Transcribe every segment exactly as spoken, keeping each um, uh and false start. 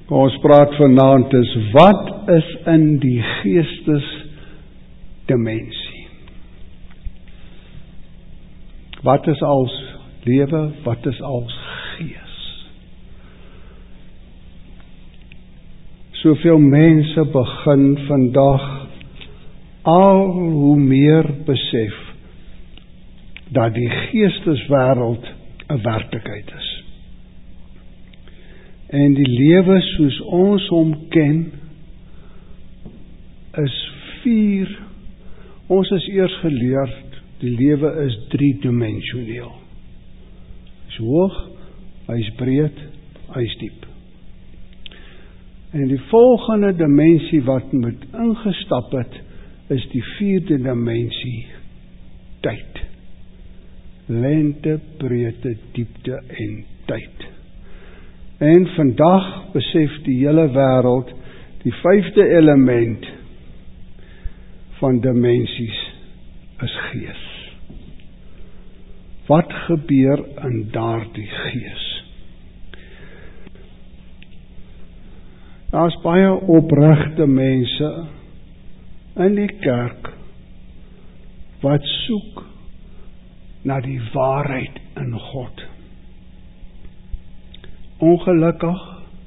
Ons praat vanaand is, wat is in die geestesdimensie? Wat is als lewe, wat is als gees? Soveel mense begin vandag al hoe meer besef dat die geesteswêreld 'n werklikheid is. En die lewe soos ons hom ken, is vier, ons is eers geleer, die lewe is driedimensioneel. Hy is hoog, hy is breed, hy is diep. En die volgende dimensie wat moet ingestap het, is die vierde dimensie, tyd. Lengte, breedte, diepte en tyd. En vandag besef die hele wêreld die vyfde element van dimensies is gees. Wat gebeur in daardie gees? Daar's baie opregte mense in die kerk wat soek na die waarheid in God. Ongelukkig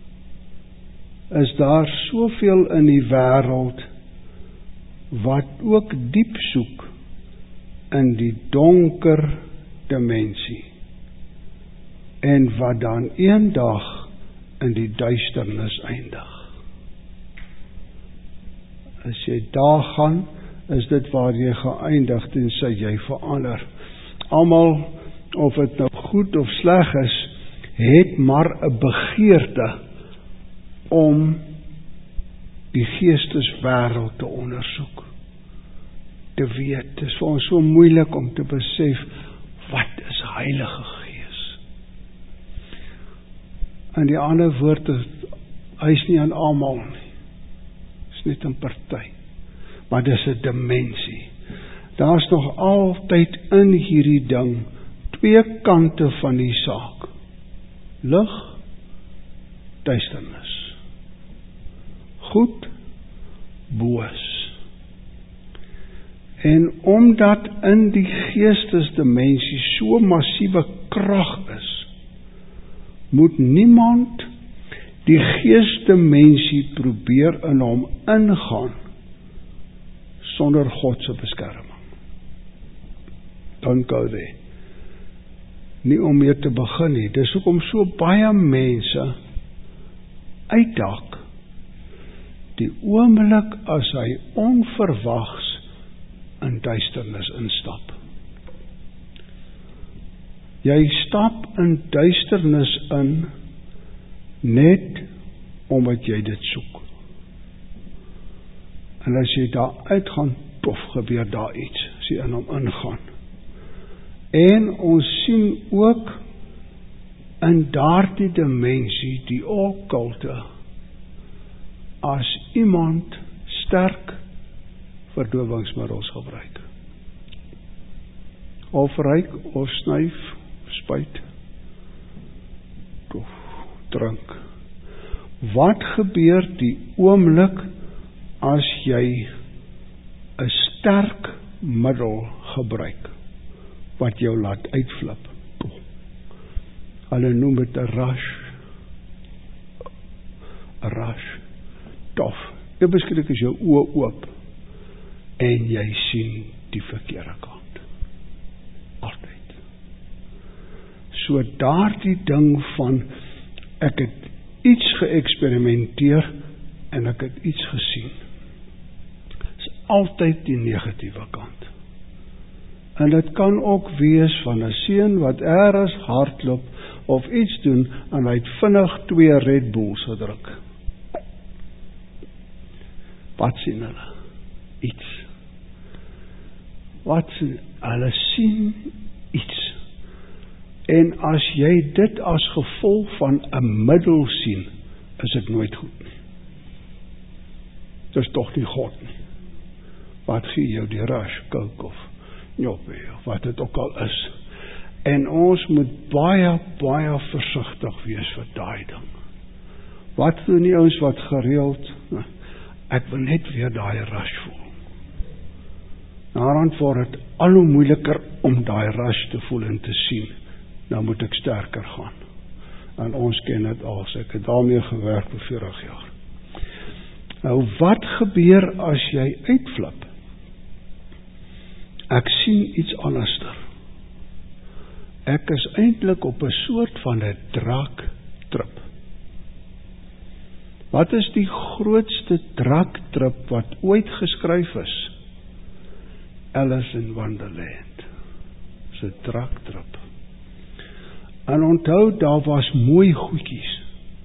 is daar soveel in die wêreld wat ook diep soek in die donker dimensie en wat dan eendag in die duisternis eindig. As jy daar gaan, is dit waar jy geëindig tensy jy verander. Almal, of dit nou goed of sleg is, het maar 'n begeerte om die geesteswêreld te ondersoek. Te weet, dit is vir ons so moeilik om te besef, wat is Heilige Gees? In die ander woorde, hy is nie aan almal nie. Is net 'n party. Maar dis 'n dimensie. Daar's nog altyd in hierdie ding twee kante van die saak. Lig, duisternis. Goed, boos. En omdat in die geestesdimensie so massiewe krag is, moet niemand die geestesdimensie probeer in hom ingaan sonder God se beskerming. Don't go there. Nie om mee te begin nie. Dis hoekom so baie mense uitdak die oomblik as hy onverwags in duisternis instap. Jy stap in duisternis in net omdat jy dit soek. En as jy daar uitgaan, tof, gebeur daar iets, as jy in hom ingaan. En ons sien ook in daardie dimensie die okkulte as iemand sterk verdowingsmiddels gebruik. Of ruik, of snuif, of spuit, of drink. Wat gebeur die oomblik as jy 'n sterk middel gebruik wat jou laat uitflip? Hulle noem dit 'n rush. 'n Rush. Tof. Jy beskryf as jou oë oop en jy sien die verkeerde kant. Altyd. So daardie ding van ek het iets geëksperimenteer en ek het iets gesien. Is altyd die negatiewe kant. En dit kan ook wees van 'n seun wat eers hardloop of iets doen en hy het vinnig twee Red Bulls gedruk. Wat sien hulle? Iets. Wat sien hulle? Sien iets. En as jy dit as gevolg van 'n middel sien, is dit nooit goed nie. Dit is tog nie God nie. Wat gee jou die rush, coke of njoppie, of wat dit ook al is. En ons moet baie, baie versigtig wees vir daai ding. Wat doen die ouens wat gereeld, ek wil net weer daai rush voel. Naderhand word het al hoe moeiliker om daai rush te voel en te sien. Nou moet ek sterker gaan. En ons ken dit al, ek het daarmee gewerk vir veertig jaar. Nou wat gebeur as jy uitflip? Ek sien iets anderster. Ek is eintlik op 'n soort van 'n draaktrip. Wat is die grootste draaktrip wat ooit geskryf is? Alice in Wonderland. Dis 'n draaktrip. En onthou, daar was mooi goedjies.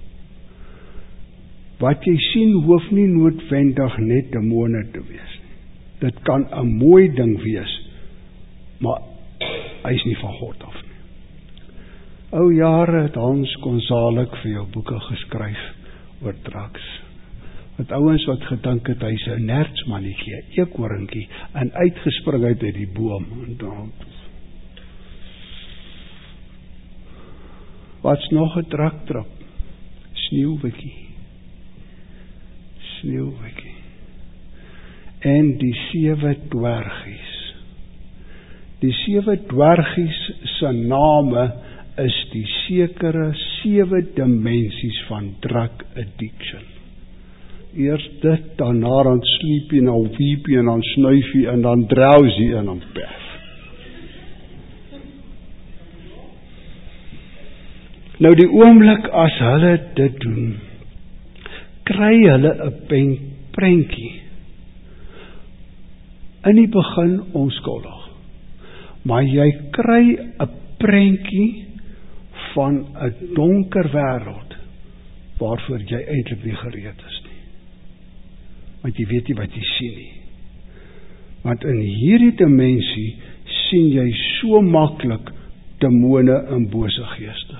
Wat jy sien hoef nie noodwendig net demone te wees nie. Dit kan 'n mooi ding wees, maar hy is nie van God af nie. Ou jare het Hans Konsalik vir jou boeke geskryf oor draks. Met ouens wat gedink het hy's 'n nertsmannetjie, 'n eekhoringie, en uitgespring uit uit die boom. En dan wat's nog 'n draktrap? Sneeuwwitjie. Sneeuwwitjie. En die sewe dwergies. Die sewe dwergies se name is die sekere sewe dimensies van drug addiction. Eers dit, dan naderhand sleepie, en dan weepie, en dan snuifie, en dan drowsy, en dan pef. Nou die oomblik as hulle dit doen, kry hulle 'n prentjie. In die begin onskuldig, maar jy kry 'n prentjie van 'n donker wêreld waarvoor jy eintlik nie gereed is nie. Want jy weet nie wat jy sien nie. Want in hierdie dimensie sien jy so maklik demone en bose geeste.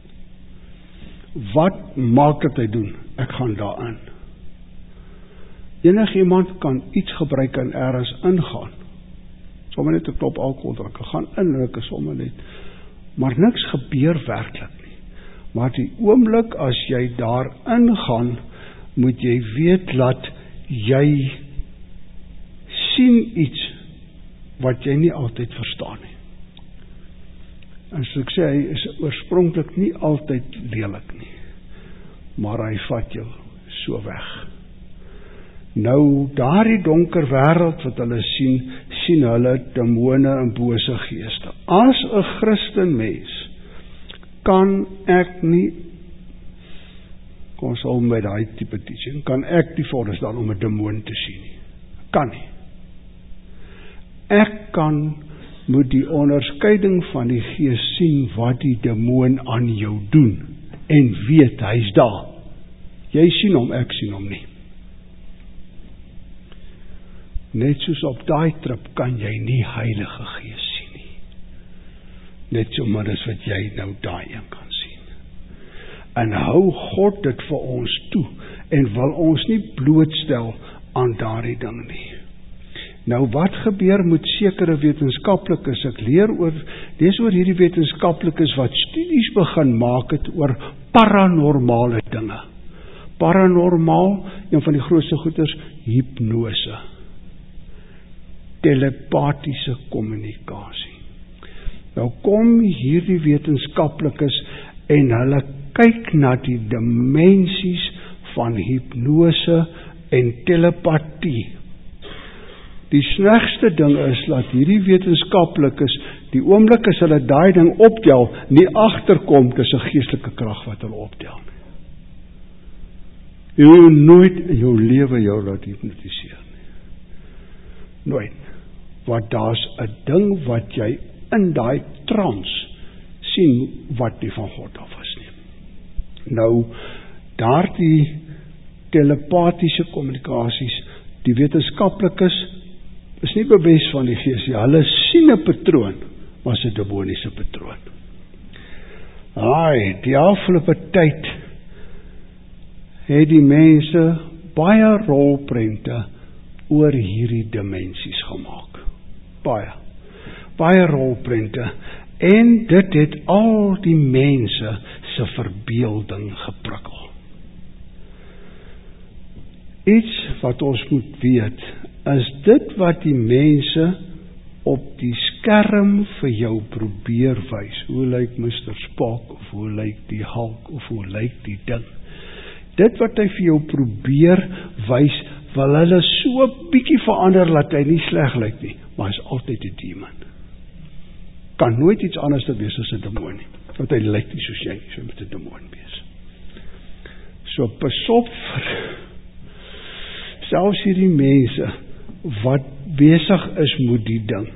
Wat maak dit hy doen? Ek gaan daarin. Enigiemand kan iets gebruik en ergens ingaan. Sommige net 'n klop alkohol drink, gaan inruk, sommer net. Maar niks gebeur werklik nie. Maar die oomblik as jy daar ingaan, moet jy weet dat jy sien iets wat jy nie altyd verstaan nie. En soos ek sê, hy is oorspronklik nie altyd lelik nie, maar hy vat jou so weg. Nou, daardie donker wêreld wat hulle sien, sien hulle demone en bose geeste. As 'n Christen mens kan ek nie, kom ons hou met daai tipe teaching, kan ek nie voorstel om 'n demoon te sien nie. Kan nie. Ek kan moet die onderskeiding van die gees sien wat die demoon aan jou doen en weet hy's daar. Jy sien hom, ek sien hom nie. Net soos op daai trip kan jy nie Heilige Gees sien nie. Net so maar as wat jy nou daai een kan sien. En hou God dit vir ons toe en wil ons nie blootstel aan daardie ding nie. Nou wat gebeur met sekere wetenskaplikes? Ek leer oor, dis oor hierdie wetenskaplikes wat studies begin maak het oor paranormale dinge. Paranormaal, een van die grootste goeders, hipnose. Telepathiese kommunikasie. Nou kom hierdie wetenskaplikes en hulle kyk na die dimensies van hipnose en telepatie. Die slegste ding is dat hierdie wetenskaplikes, die oomblik as hulle daai ding optel, nie agterkom dis 'n geestelike krag wat hulle optel. Jy wil nooit in jou lewe jou laat hipnotiseer nie. Nooit. Want daar's 'n ding wat jy in daai trance sien wat nie van God af is nie. Nou, daardie telepathiese kommunikasies, die wetenskaplikes is nie bewus van die gees nie. Hulle sien 'n patroon, maar 'n demoniese patroon. Ai, die afgelope tyd het die mense baie rolprente oor hierdie dimensies gemaak. Baie. Baie rolprente. En dit het al die mense se verbeelding geprikkel. Iets wat ons moet weet, is dit wat die mense op die skerm vir jou probeer wys. Hoe lyk mister Spock, of hoe lyk die Hulk, of hoe lyk die ding. Dit wat hy vir jou probeer wys, wil hulle so bietjie verander, dat hy nie sleg lyk nie, maar hy is altyd 'n demon. Kan nooit iets anders te wees as 'n demoon nie, want hy lyk nie soos jy, so moet 'n demoon wees. So pas op vir selfs hierdie mense wat besig is met die ding,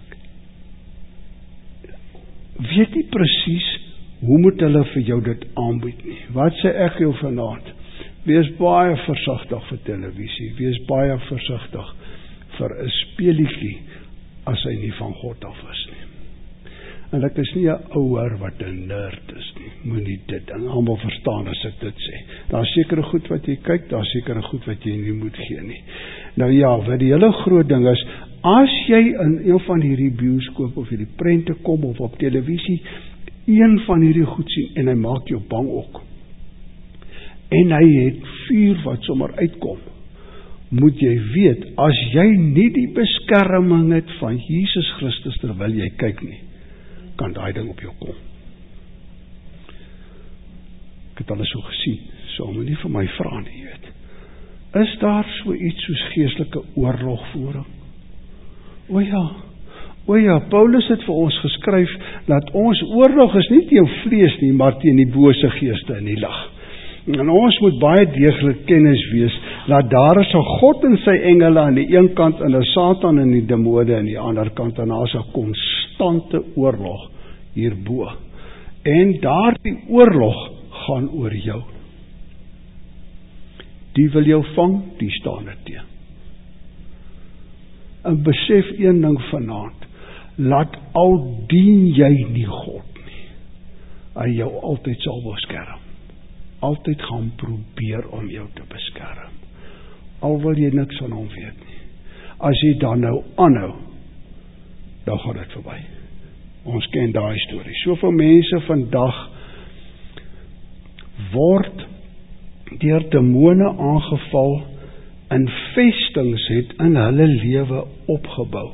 weet nie presies hoe moet hulle vir jou dit aanbied nie. Wat sê ek jou vanaand? Wees baie versigtig vir televisie, wees baie versigtig vir 'n speelietjie as hy nie van God af is nie. En ek is nie 'n ouer wat 'n nerd is nie, moenie dit ding, almal verstaan as ek dit sê. Daar is sekere goed wat jy kyk, daar is sekere goed wat jy nie moet gee nie. Nou ja, wat die hele groot ding is, as jy in een van hierdie bioskoop of hierdie prente kom of op televisie, een van hierdie goed sien en hy maak jou bang ook, en hy het vuur wat sommer uitkom, moet jy weet, as jy nie die beskerming het van Jesus Christus terwyl jy kyk nie, kan daai ding op jou kom. Ek het alles so gesien, so moet nie vir my vra nie, jy weet. Is daar so iets soos geestelike oorlogvoering? O ja, o ja, Paulus het vir ons geskryf, dat ons oorlog is nie teen vlees nie, maar teen die bose geeste in die lig. En ons moet baie deeglik kennis wees, dat daar is 'n God en sy engele aan die een kant, en 'n Satan en die demone aan die ander kant, en daar is 'n konstante oorlog hierbo. En daardie oorlog gaan oor jou. Die wil jou vang, die staan er teen. En besef een ding vanaand, laat al dien jy nie God nie, hy jou altyd sal beskerm. Altyd gaan probeer om jou te beskerm. Al wil jy niks van hom weet nie. As jy dan nou aanhou, dan gaan dit verby. Ons ken daai storie. Soveel mense vandag word deur demone aangeval en vestings het in hulle lewe opgebou.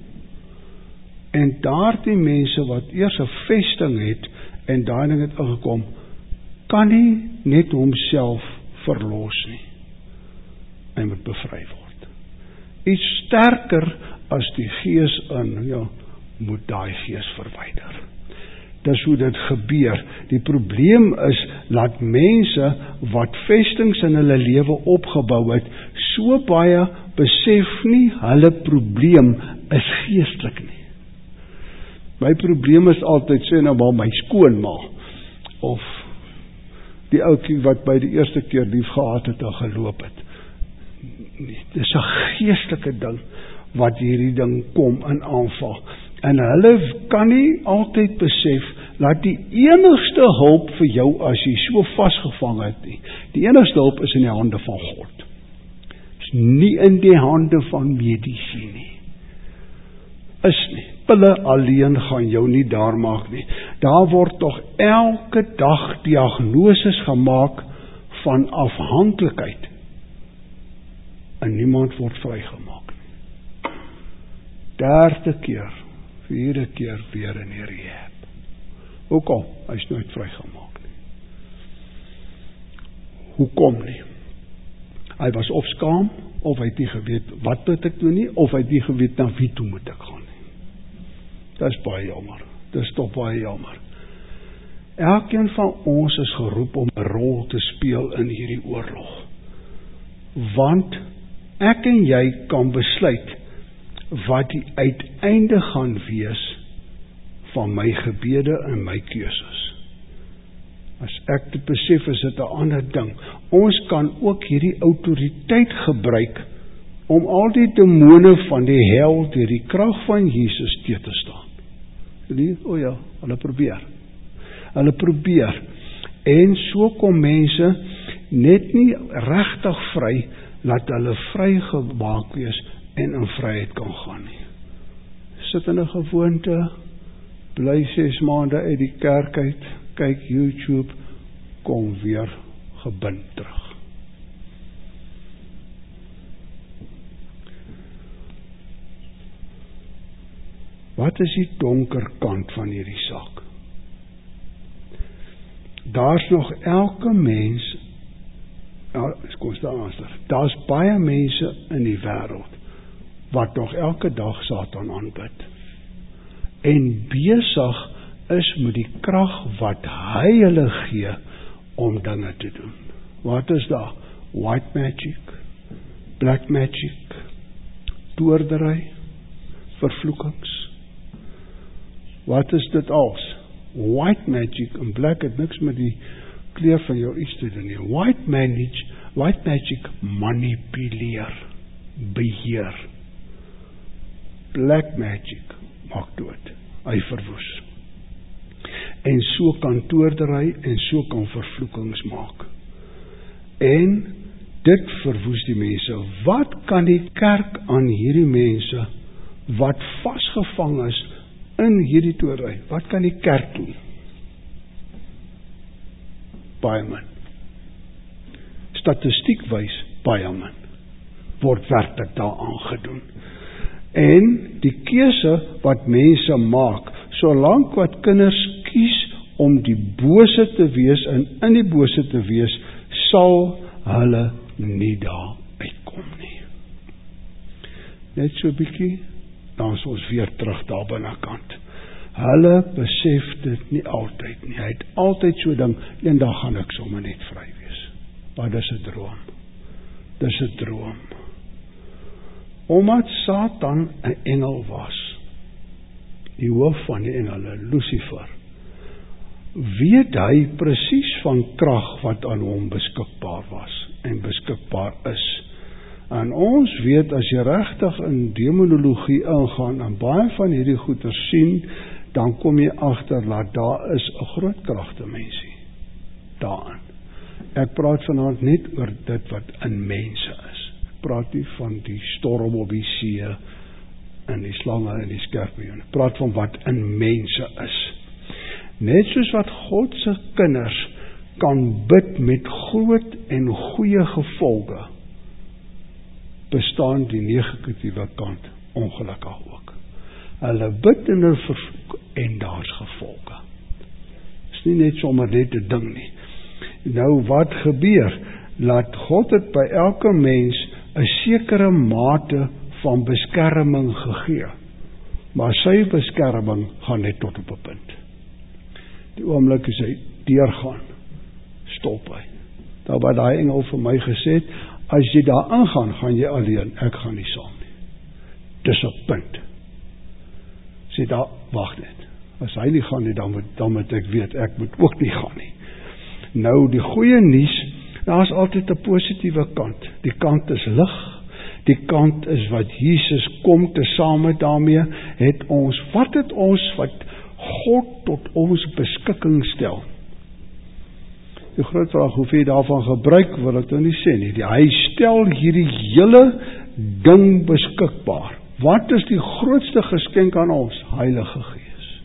En daardie mense wat eers 'n vesting het en daai ding het ingekom, kan nie net homself verlos nie. Hy moet bevry word. Iets sterker as die gees in, ja, moet daai gees verwyder. Dis hoe dit gebeur. Die probleem is, dat mense wat vestings in hulle lewe opgebou het, so baie besef nie, hulle probleem is geestelik nie. My probleem is altyd, sê nou maar my skoonma, of die ouetjie wat by die eerste keer lief gehad het en geloop het. Dis 'n geestelike ding, wat hierdie ding kom in aanval. En hulle kan nie altyd besef, dat die enigste hulp vir jou, as jy so vasgevang het nie, die enigste hulp is in die hande van God. Is nie in die hande van mediese nie. Is nie. Pille alleen gaan jou nie daar maak nie. Daar word tog elke dag diagnoses gemaak van afhanklikheid. En niemand word vrygemaak nie. Derde keer, vierde keer weer in die rehab. Hoekom? Hy is nooit vrygemaak nie. Hoekom nie? Hy was of skaam, of hy het nie geweet wat moet ek doen nie, of hy het nie geweet na wie toe moet ek gaan nie. Dit is baie jammer. Dit is toch baie jammer. Elkeen van ons is geroep om 'n rol te speel in hierdie oorlog. Want ek en jy kan besluit wat die uiteinde gaan wees van my gebede en my keuses. As ek dit besef, is dit 'n ander ding. Ons kan ook hierdie autoriteit gebruik om al die demone van die hel deur die krag van Jesus te te staan. Die, o ja, hulle probeer. Hulle probeer. En so kom mense net nie regtig vry, laat hulle vrygemaak wees en in vryheid kan gaan nie. Sit in 'n gewoonte, bly ses maande uit die kerk uit, kyk YouTube, kom weer gebind terug. wat is die donker kant van hierdie saak? Daar's nog elke mens, nou, kom staan aanster, daar's baie mense in die wêreld wat nog elke dag Satan aanbid en besig is met die krag wat hy hulle gee om dinge te doen. Wat is daar? White magic, black magic, toordery, vervloekings. Wat is dit als? White magic en black het niks met die kleur van jou iets te doen nie. White magic, white magic manipuleer, beheer. Black magic maak dood, hy verwoes. En so kan toordery en so kan vervloekings maak. En dit verwoes die mense. Wat kan die kerk aan hierdie mense wat vasgevang is in hierdie toordery, wat kan die kerk doen? Baie min. Statistiek wys baie min. Word werklik daaraan gedoen. En die keuse wat mense maak, solank wat kinders kies om die bose te wees en in die bose te wees, sal hulle nie daar uitkom nie. Net so bietjie, dan is ons weer terug daar binnekant. Hulle besef dit nie altyd nie. Hy het altyd so ding, eendag gaan ek sommer net vry wees. Maar dis 'n droom. Dis 'n droom. Omdat Satan 'n engel was, die hoof van die engele, Lucifer, weet hy presies van krag wat aan hom beskikbaar was en beskikbaar is. En ons weet, as jy regtig in demonologie ingaan en baie van hierdie goeie sien, dan kom jy agter dat daar is 'n groot kragtemensie daarin. Ek praat vanaand net oor dit wat in mense is. Ek praat nie van die storm op die see en die slange en die skorpioene. Ek praat van wat in mense is. Net soos wat God se kinders kan bid met groot en goeie gevolge, bestaan die negatiewe kant ongelukkig ook. Hulle bid en hulle vervloek en daar's gevolge. Is nie net sommer net 'n ding nie. Nou wat gebeur? Laat God het by elke mens 'n sekere mate van beskerming gegee. Maar sy beskerming gaan net tot op 'n punt. Die oomblik as hy deurgaan, stop hy. Daar wat daai engel vir my gesê het, as jy daar aangaan, gaan jy alleen, ek gaan nie saam nie. Dis 'n punt. Sê daar, wag net. As hy nie gaan nie, dan moet, dan moet ek weet, ek moet ook nie gaan nie. Nou, die goeie nuus, daar is altyd 'n positiewe kant. Die kant is lig, die kant is wat Jesus kom tesame daarmee, het ons, wat het ons, wat God tot ons beskikking stel. Die groot vraag, hoeveel jy daarvan gebruik, wil ek nou nie sê nie. Die, hy stel hierdie hele ding beskikbaar. Wat is die grootste geskenk aan ons? Heilige Gees.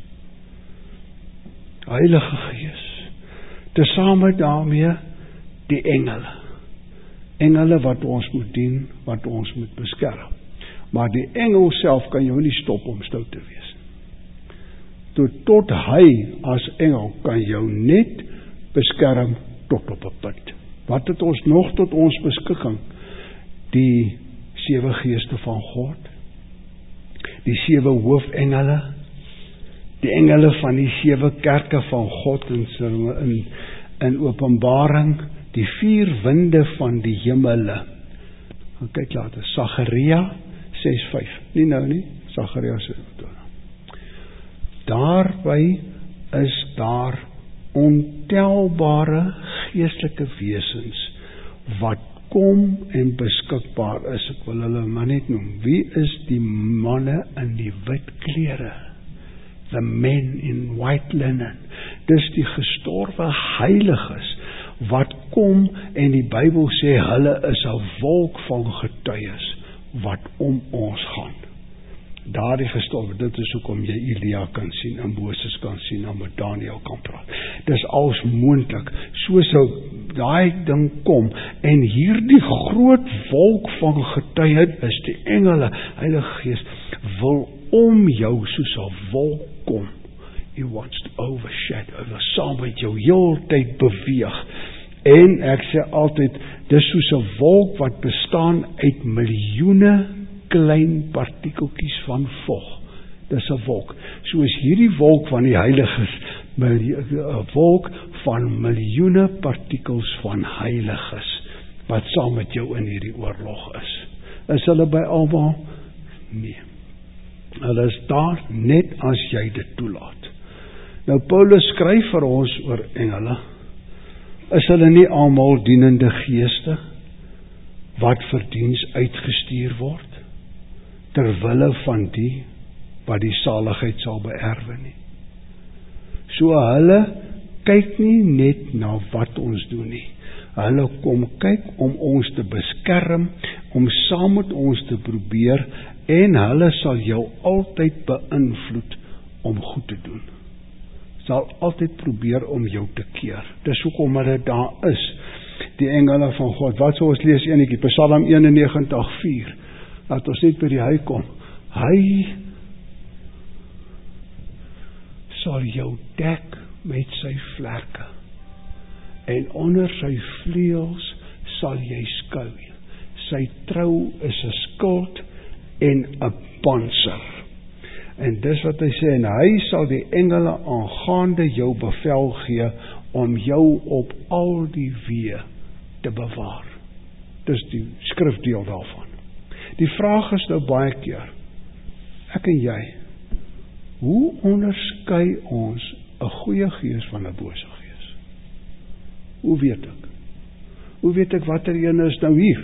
Heilige Gees. Tesame daarmee die engele. Engele wat ons moet dien, wat ons moet beskerm. Maar die engel self kan jou nie stop om stout te wees. Tot, tot hy as engel kan jou net beskerm tot op 'n punt. Wat het ons nog tot ons beskikking? Die sewe geeste van God, die sewe hoofengele, die engele van die sewe kerke van God in, in, in Openbaring, die vier winde van die hemele. Kyk later, Sagaria ses vyf, nie nou nie, Sagaria ses vyf. Daarby is daar ontelbare geestelike wesens wat kom en beskikbaar is. Ek wil hulle maar net noem. Wie is die manne in die wit klere? The men in white linen. Dis die gestorwe heiliges wat kom en die Bybel sê hulle is 'n wolk van getuies wat om ons gaan. Daardie gestorwe, dit is hoekom jy Elia kan sien, en Moses kan sien, en met Daniel kan praat. Dis als moontlik, so sou daai ding kom, en hierdie groot wolk van getuie is die engele, Heilige Gees, wil om jou soos 'n wolk kom. He wants to overshadow, hy wil saam met jou heeltyd beweeg. En ek sê altyd, dis soos 'n wolk wat bestaan uit miljoene klein partikeltjies van vog. Dis 'n wolk. Soos hierdie wolk van die heiliges, 'n wolk van miljoene partikels van heiliges, wat saam met jou in hierdie oorlog is. Is hulle by almal? Nee. Hulle is daar net as jy dit toelaat. Nou Paulus skryf vir ons oor engele. Is hulle nie almal dienende geeste wat vir diens uitgestuur word ter wille van die wat die saligheid sal beerwe nie? So hulle kyk nie net na wat ons doen nie. Hulle kom kyk om ons te beskerm, om saam met ons te probeer, en hulle sal jou altyd beïnvloed om goed te doen. Sal altyd probeer om jou te keer. Dis hoekom hulle daar is, die engele van God. Wat sou ons lees enetjie, Psalm eenennegentig vier, laat ons net by die hy kom. Hy sal jou dek met sy vlerke, en onder sy vleuels sal jy skuil. Sy trou is 'n skild en 'n pantser. En dis wat hy sê, en hy sal die engele aangaande jou bevel gee om jou op al die weë te bewaar. Dis die skrifdeel daarvan. Die vraag is nou baie keer, ek en jy, hoe onderskei ons 'n goeie gees van 'n bose gees? Hoe weet ek? Hoe weet ek watter een is nou hier?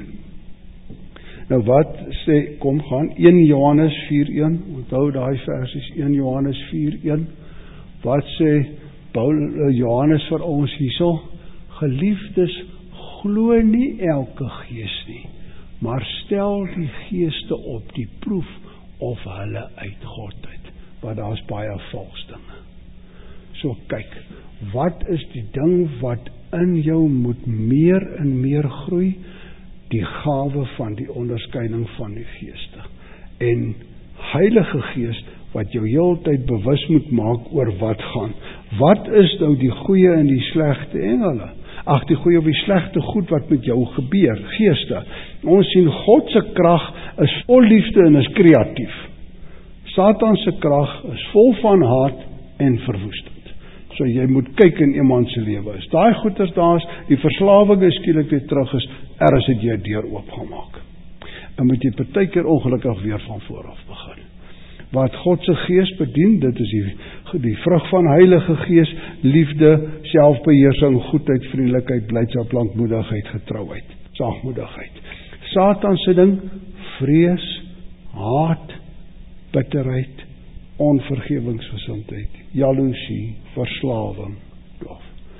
Nou wat sê, kom gaan, een Johannes vier een, onthou daai versies, een Johannes vier een, wat sê Paul, Johannes vir ons hierso? Geliefdes, glo nie elke gees nie, maar stel die geeste op die proef of hulle uit God uit, want daar is baie vals dinge. So kyk, wat is die ding wat in jou moet meer en meer groei? Die gawe van die onderskeiding van die geeste. En Heilige Gees, wat jou heeltyd bewus moet maak oor wat gaan. Wat is nou die goeie en die slegte engele? Ag, die goeie of die slegte goed wat met jou gebeur, geeste. Ons sien God se krag is vol liefde en is kreatief. Satan se krag is vol van haat en verwoestend. So jy moet kyk in iemand se lewe. As daai goeders daar is, die verslawing is skielik weer terug is, ergens het jy 'n deur oopgemaak. En moet jy partykeer ongelukkig weer van voor af begin. Wat God se gees bedien, dit is die, die vrug van Heilige Gees, liefde, selfbeheersing, goedheid, vriendelikheid, blydskap, lankmoedigheid, getrouheid, sagmoedigheid. Satan se ding, vrees, haat, bitterheid, onvergewingsgesindheid, jaloesie, verslawing, dof.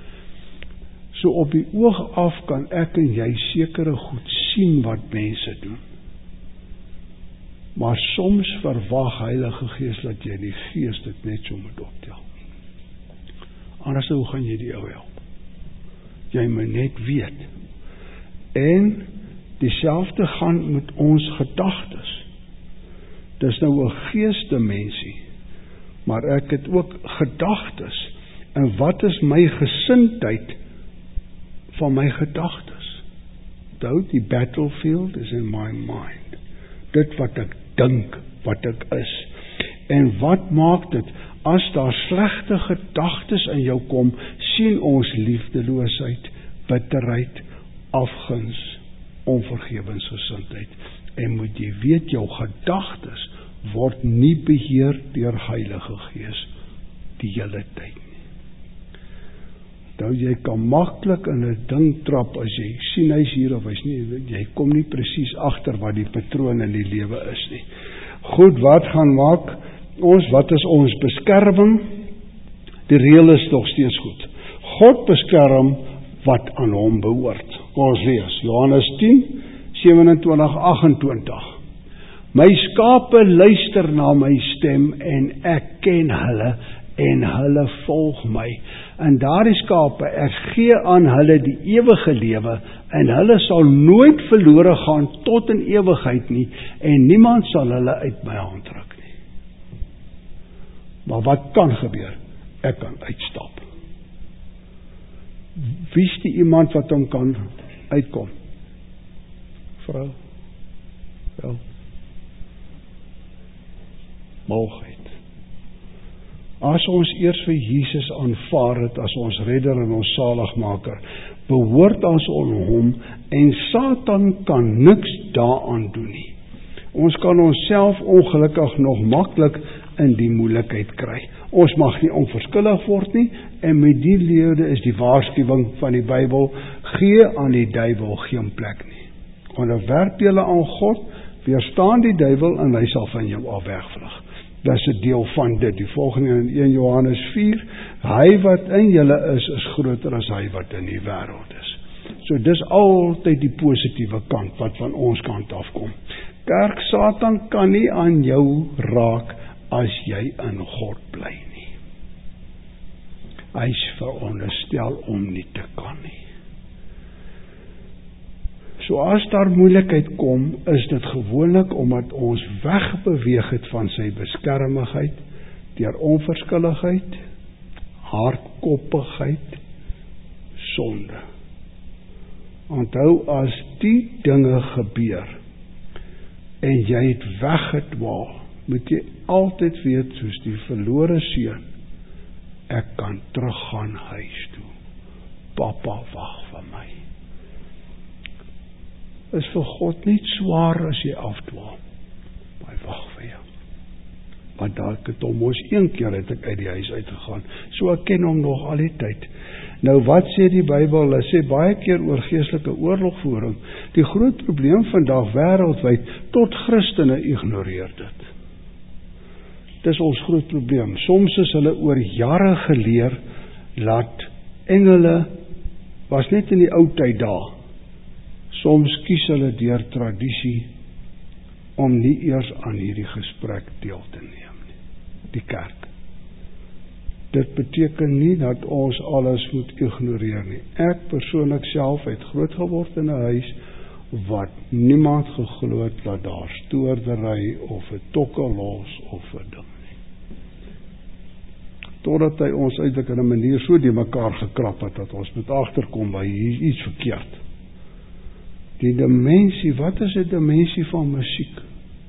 So op die oog af kan ek en jy sekere goed sien wat mense doen. Maar soms verwag Heilige Gees dat jy die Gees dit net so moet optel. Anders hoe gaan jy die ou help? Jy moet net weet. En dieselfde gaan met ons gedagtes. Dis nou 'n geestemensie, maar ek het ook gedagtes. En wat is my gesindheid van my gedagtes? Onthou, die battlefield is in my mind. Dit wat ek dink, wat ek is. En wat maak dit? As daar slegte gedagtes in jou kom, sien ons liefdeloosheid, bitterheid, afguns, onvergewensgesindheid. En moet jy weet, jou gedagtes word nie beheer deur Heilige Gees die hele tyd nie. Nou jy kan maklik in 'n ding trap as jy sien hy's hier of hy's nie, jy kom nie presies agter wat die patroon in die lewe is nie. Goed, wat gaan maak ons, wat is ons beskerming? Die reël is nog steeds goed. God beskerm wat aan hom behoort. Ons lees Johannes tien sewenentwintig agentwintig. My skape luister na my stem en ek ken hulle en hulle volg my. En daardie skape, ek gee aan hulle die ewige lewe en hulle sal nooit verlore gaan tot in ewigheid nie en niemand sal hulle uit my hand ruk nie. Maar wat kan gebeur? Ek kan uitstap. Wie is die iemand wat hom kan uitkom? Vrou? Wel? Moogheid. As ons eers vir Jesus aanvaar het as ons redder en ons saligmaker, behoort ons aan hom en Satan kan niks daaraan doen nie. Ons kan onsself ongelukkig nog maklik in die moeilikheid kry. Ons mag nie onverskillig word nie, en met die lede is die waarskuwing van die Bybel, gee aan die duiwel geen plek nie. Onderwerp julle aan God, weerstaan die duiwel en hy sal van jou af wegvlug. Dit is 'n deel van dit. Die volgende in een Johannes vier, hy wat in julle is, is groter as hy wat in die wêreld is. So dis altyd die positiewe kant wat van ons kant afkom. Kerk, Satan kan nie aan jou raak as jy in God bly nie. Hy is veronderstel om nie te kan nie. So as daar moeilikheid kom, is dit gewoonlik omdat ons wegbeweeg het van sy beskermigheid, deur onverskilligheid, hardkoppigheid, sonde. Onthou, as die dinge gebeur, en jy het weggedwaal, moet jy altyd weet, soos die verlore seun, ek kan teruggaan huis toe. Papa wag vir my. Is vir God nie swaar as jy afdwaal. Maar hy wag vir jou. Want daar ek het hom ons een keer het ek uit die huis uitgegaan. So ek ken hom nog al die tyd. Nou wat sê die Bybel? Hy sê baie keer oor geestelike oorlogvoering. Die groot probleem vandag wêreldwyd, tot Christene ignoreer dit. Dis ons groot probleem. Soms is hulle oor jare geleer, laat engele, was net in die ou tyd daar. Soms kies hulle deur tradisie om nie eers aan hierdie gesprek deel te neem nie. Die kerk. Dit beteken nie dat ons alles moet ignoreer nie. Ek persoonlik self het groot geword in 'n huis wat niemand geglo het dat daar stoordery of 'n tokkelos of 'n ding nie. Totdat hy ons eintlik in 'n manier so die mekaar gekrap het dat ons moet agterkom by hier iets verkeerd. Die dimensie, wat is die dimensie van musiek?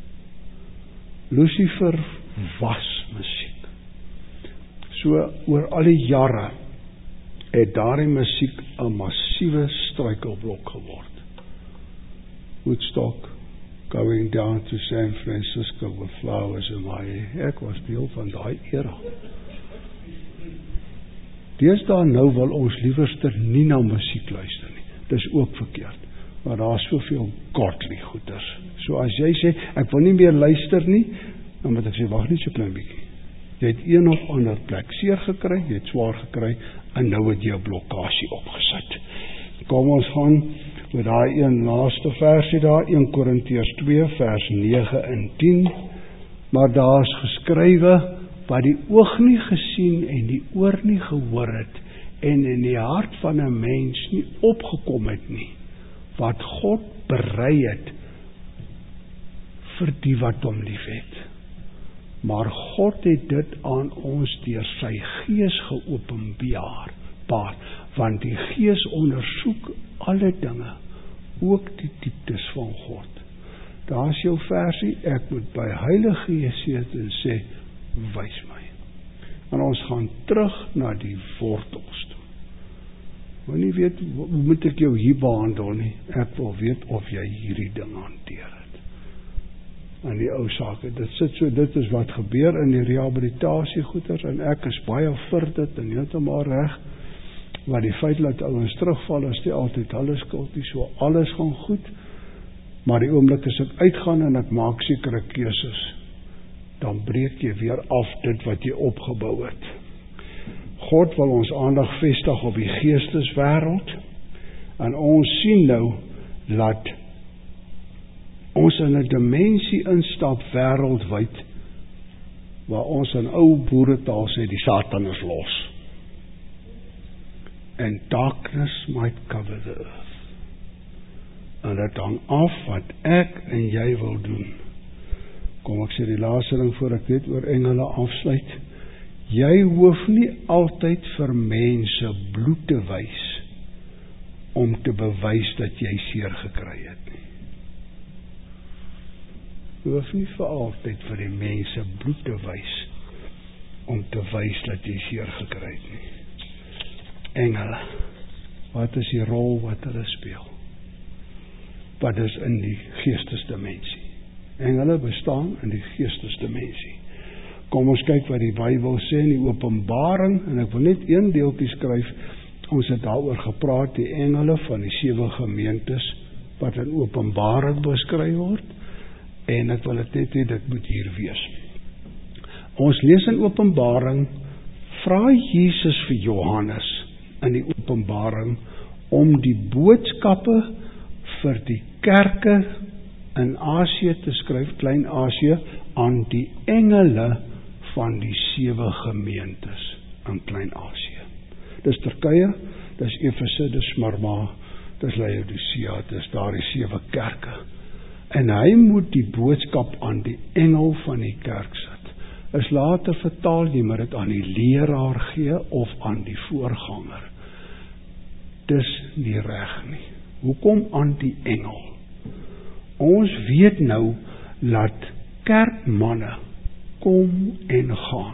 Lucifer was musiek. So oor al die jare het daardie musiek 'n massiewe struikelblok geword. Woodstock, going down to San Francisco with flowers in my hair. Ek was deel van daai era. Deesdae nou wil ons liewerster nie na musiek luister nie. Dis ook verkeerd. Maar daar is soveel godly goeders. So as jy sê, ek wil nie meer luister nie, dan moet ek sê, wag net so klein bietjie. Jy het een of ander plek seer gekry, jy het swaar gekry, en nou het jy 'n blokkasie opgesit. Kom ons gaan met daai een laaste versie daar, een Korintiërs twee, vers nege en tien. Maar daar is geskrywe, wat die oog nie gesien en die oor nie gehoor het, en in die hart van 'n mens nie opgekom het nie, wat God berei het vir die wat hom liefhet. Maar God het dit aan ons deur sy Gees geopenbaar, want die Gees ondersoek alle dinge, ook die dieptes van God. Daar is jou versie, ek moet by Heilige Gees sit en sê, wys my. En ons gaan terug na die wortels toe. Maar nie weet, hoe moet ek jou hier behandel nie? Ek wil weet of jy hierdie ding hanteer het. En die ou sake, dit sit so, dit is wat gebeur in die rehabilitasiegoeders, en ek is baie vir dit, en heeltemal reg, maar die feit dat ouens terugval, is nie altyd hulle skuld nie, so alles gaan goed, maar die oomblik as ek uitgaan, en ek maak sekere keuses, dan breek jy weer af dit wat jy opgebou het. God wil ons aandag vestig op die geesteswêreld, en ons sien nou dat ons in 'n dimensie instap wêreldwyd waar ons in ou boeretaal sê die Satan is los. And darkness might cover the earth. En dit hang af wat ek en jy wil doen. Kom ek sê die laaste ding voor ek dit oor engele afsluit. Jy hoef nie altyd vir mense bloed te wys om te bewys dat jy seer gekry het nie. Jy hoef nie vir altyd vir die mense bloed te wys om te wys dat jy seer gekry het nie. Engele, wat is die rol wat hulle speel? Wat is in die geestesdimensie? Engele bestaan in die geestesdimensie. Kom ons kyk wat die Bybel sê in die Openbaring, en ek wil net een deeltjie skryf. Ons het daaroor gepraat, die engele van die sewe gemeentes wat in Openbaring beskryf word, en ek wil dit net hê dit moet hier wees. Ons lees in Openbaring, vra Jesus vir Johannes in die Openbaring om die boodskappe vir die kerke in Asië te skryf, Klein-Asië, aan die engele van die sewe gemeentes in Klein-Asië. Dis Turkye, dis Efese, dis Smyrna, dis Laodicea, dis daar die sewe kerke. En hy moet die boodskap aan die engel van die kerk sit. Is later vertaal jy maar dit aan die leraar gee of aan die voorganger. Dis nie reg nie. Hoekom aan die engel? Ons weet nou dat kerkmanne kom en gaan.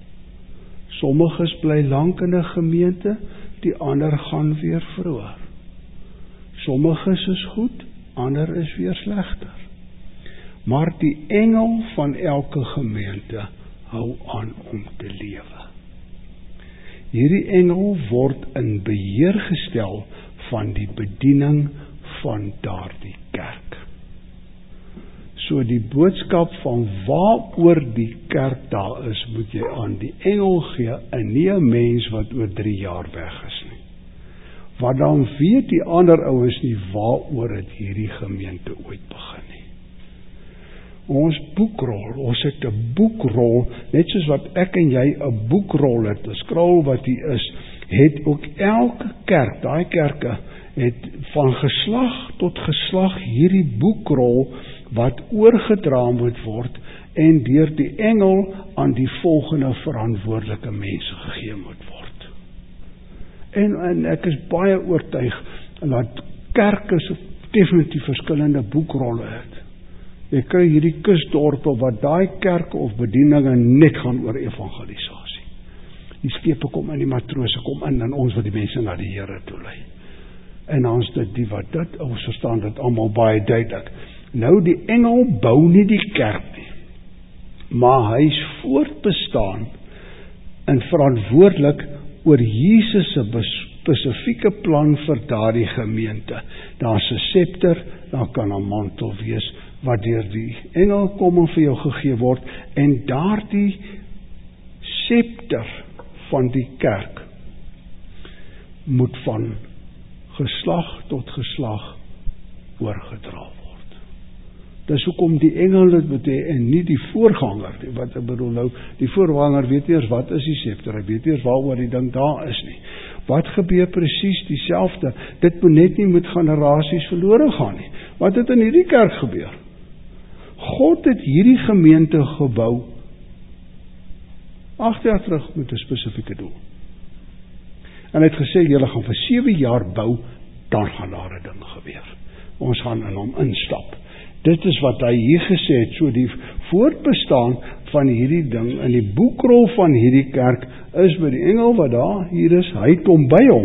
Sommiges bly lank in 'n gemeente, die ander gaan weer vroeër. Sommiges is goed, ander is weer slegter. Maar die engel van elke gemeente hou aan om te lewe. Hierdie engel word in beheer gestel van die bediening van daardie kerk. So die boodskap van waaroor die kerk daar is, moet jy aan die engel gee, en nie 'n mens wat oor drie jaar weg is nie. Want dan weet die ander ouens nie waaroor het hierdie gemeente ooit begin nie. Ons boekrol, ons het 'n boekrol, net soos wat ek en jy 'n boekrol het, 'n scroll wat hier is, het ook elke kerk, daai kerke, het van geslag tot geslag hierdie boekrol wat oorgedra moet word en deur die engel aan die volgende verantwoordelike mense gegee moet word. En, en ek is baie oortuig dat kerke definitief verskillende boekrolle het. Jy kry hierdie kusdorpe wat daai kerke of bedieninge net gaan oor evangelisasie. Die skepe kom in, die matrose kom in, en ons wat die mense na die Here toe lei. En ons dit die wat dit, ons verstaan dit almal baie duidelik. Nou die engel bou nie die kerk nie, maar hy is voortbestaan en verantwoordelik oor Jesus se spesifieke plan vir daardie gemeente. Daar's 'n scepter, daar kan 'n mantel wees wat deur die engel kom en vir jou gegee word, en daardie scepter van die kerk moet van geslag tot geslag oorgedra word. Dis hoekom die engel dit moet hê en nie die voorganger, wat ek bedoel nou, die voorganger weet eers wat is die scepter, hy weet eers waaroor die ding daar is nie. Wat gebeur presies dieselfde? Dit moet net nie met generasies verlore gaan nie. Wat het in hierdie kerk gebeur? God het hierdie gemeente gebou agt jaar terug met 'n spesifieke doel. En hy het gesê, julle gaan vir sewe jaar bou, dan gaan daar 'n ding gebeur. Ons gaan in hom instap. Dit is wat hy hier gesê het, so die voortbestaan van hierdie ding, in die boekrol van hierdie kerk, is by die engel wat daar, hier is, hy kom by hom.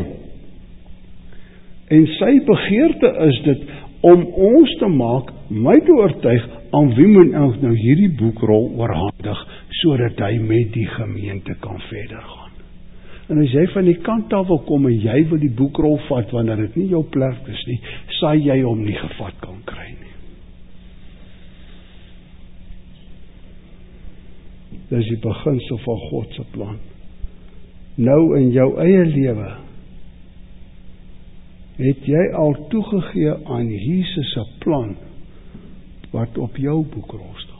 En sy begeerte is dit, om ons te maak, my te oortuig, aan wie moet ons nou hierdie boekrol oorhandig, sodat hy met die gemeente kan verder gaan. En as jy van die kant af wil kom, en jy wil die boekrol vat, wanneer dit nie jou plek is nie, sal jy hom nie gevat kan kry nie. Dit is die beginsel van God se plan. Nou in jou eie lewe, het jy al toegegee aan Jesus se plan, wat op jou boekrol staan.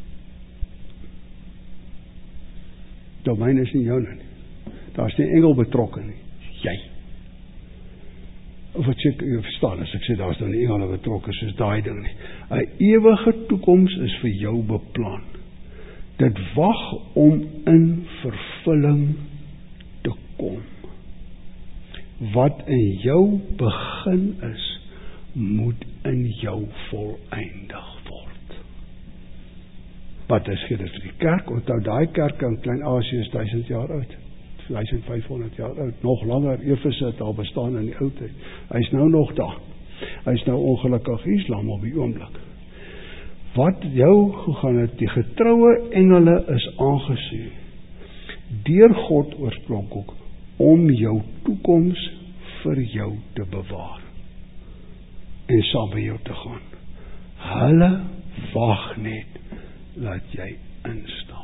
Domein is nie jou nie. Daar is nie engel betrokke nie. Jy. Of wat ek verstaan, as ek sê daar is nou nie engele betrokke soos daai ding nie. 'n ewige toekoms is vir jou beplan. Dit wag om in vervulling te kom. Wat in jou begin is, moet in jou voleindig word. Wat is dit vir die kerk? Onthou, daai kerk in Klein-Asië is duisend jaar oud. duisend vyfhonderd jaar oud, nog langer. Efese het al bestaan in die ou tyd. Hy is nou nog daar. Hy is nou ongelukkig Islam op die oomblik. Wat jou gegaan het, die getroue engele is aangesien deur God oorspronklik om jou toekoms vir jou te bewaar en saam by jou te gaan. Hulle wag net dat jy instap.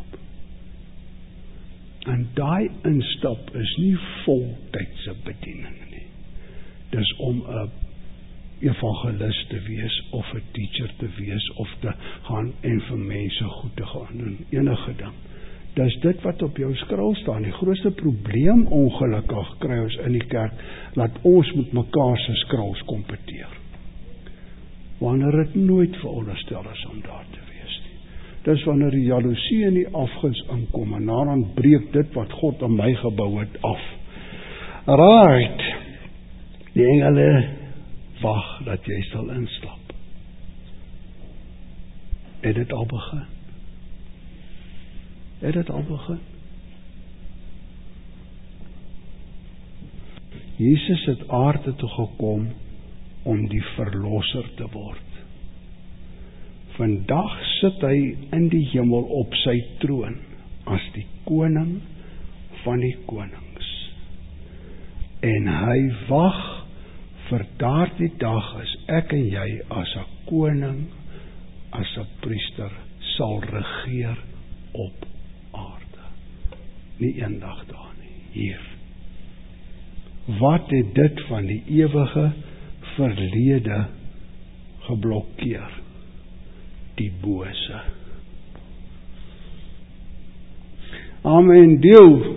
En daai instap is nie voltydse bediening nie. Dis om 'n evangelis te wees of 'n teacher te wees of te gaan en vir mense goed te gaan doen, enige ding. Dis dit wat op jou skrul staan. Die grootste probleem ongelukkig kry ons in die kerk, laat ons met mekaar se skruls kompeteer. Wanneer dit nooit veronderstel is om daar te wees nie. Dis wanneer die jaloesie en die afguns inkom en daaraan breek dit wat God aan my gebou het af. Right. Die engele wag dat jy sal instap. Het dit al begin? Het dit al begin? Jesus het aarde toe gekom om die verlosser te word. Vandag sit hy in die hemel op sy troon as die koning van die konings. En hy wag vir daardie dag as ek en jy as 'n koning, as 'n priester sal regeer op aarde. Nie eendag daar nie, hier. Wat het dit van die ewige verlede geblokkeer? Die bose. Amen, deel